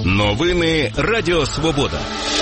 Новини Радіо Свобода.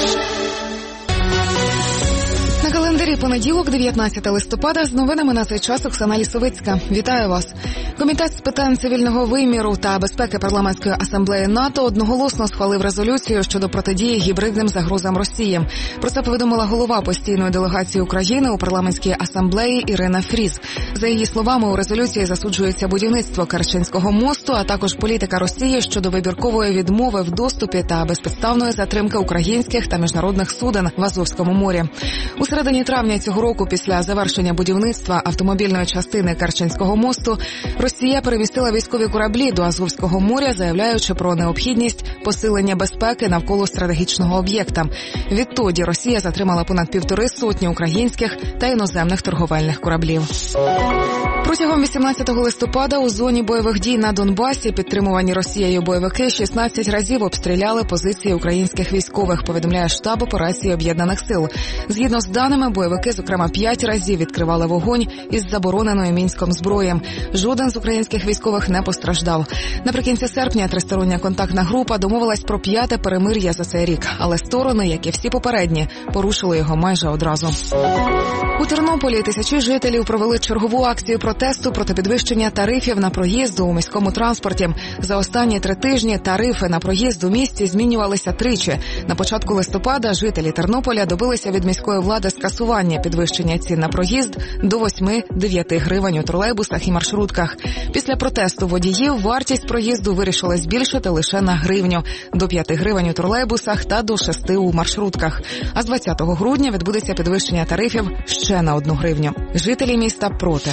На календарі понеділок, 19 листопада, з новинами на цей час Оксана Лісовицька. Вітаю вас. Комітет з питань цивільного виміру та безпеки парламентської асамблеї НАТО одноголосно схвалив резолюцію щодо протидії гібридним загрозам Росії. Про це повідомила голова постійної делегації України у парламентській асамблеї Ірина Фріз. За її словами, у резолюції засуджується будівництво Керченського мосту, а також політика Росії щодо вибіркової відмови в доступі та безпідставної затримки українських та міжнародних суден в Азовському морі. У середині травня цього року, після завершення будівництва автомобільної частини Керченського мосту, Росія перемістила військові кораблі до Азовського моря, заявляючи про необхідність посилення безпеки навколо стратегічного об'єкта. Відтоді Росія затримала понад 150 українських та іноземних торговельних кораблів. Протягом 18 листопада у зоні бойових дій на Донбасі підтримувані Росією бойовики 16 разів обстріляли позиції українських військових, повідомляє штаб операції Об'єднаних сил. Згідно з даними, бойовики, зокрема, 5 разів відкривали вогонь із забороненою Мінськом зброї. Жоден з українських військових не постраждав. Наприкінці серпня тристороння контактна група домовилась про 5-те перемир'я за цей рік, але сторони, як і всі попередні, порушили його майже одразу. У Тернополі тисячі жителів провели чергову акцію протесту проти підвищення тарифів на проїзд у міському транспорті. За останні 3 тижні тарифи на проїзд у місті змінювалися тричі. На початку листопада жителі Тернополя добилися від міської влади скасування підвищення цін на проїзд до 8-9 гривень у тролейбусах і маршрутках. Після протесту водіїв вартість проїзду вирішили збільшити лише на гривню – до 5 гривень у тролейбусах та до 6 у маршрутках. А з 20 грудня відбудеться підвищення тарифів ще на 1 гривню. Жителі міста проти.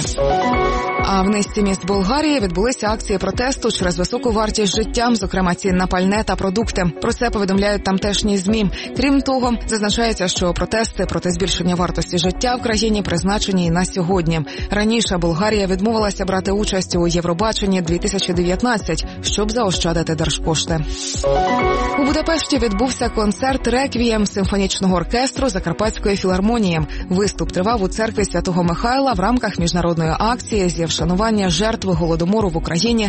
А в низці міст Болгарії відбулися акції протесту через високу вартість життя, зокрема цін на пальне та продукти. Про це повідомляють тамтешні ЗМІ. Крім того, зазначається, що протести проти збільшення вартості життя в країні призначені і на сьогодні. Раніше Болгарія відмовилася брати участь у Євробаченні 2019, щоб заощадити держкошти. У Будапешті відбувся концерт «Реквієм» симфонічного оркестру Закарпатської філармонії. Виступ тривав у церкві Святого Михайла в рамках міжнародної акції зі вшанування жертв Голодомору в Україні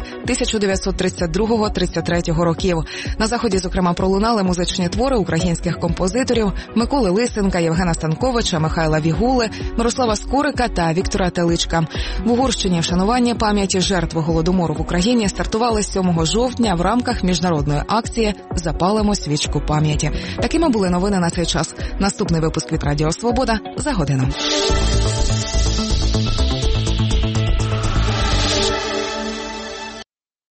1932-33 років. На заході, зокрема, пролунали музичні твори українських композиторів Миколи Лисенка, Євгена Станковича, Михайла Вігули, Мирослава Скорика та Віктора Теличка. В Угорщині вшанування пам'яті жертв Голодомору в Україні стартували 7 жовтня в рамках міжнародної акції «Запалимо свічку пам'яті». Такими були новини на цей час. Наступний випуск від Радіо Свобода за годину.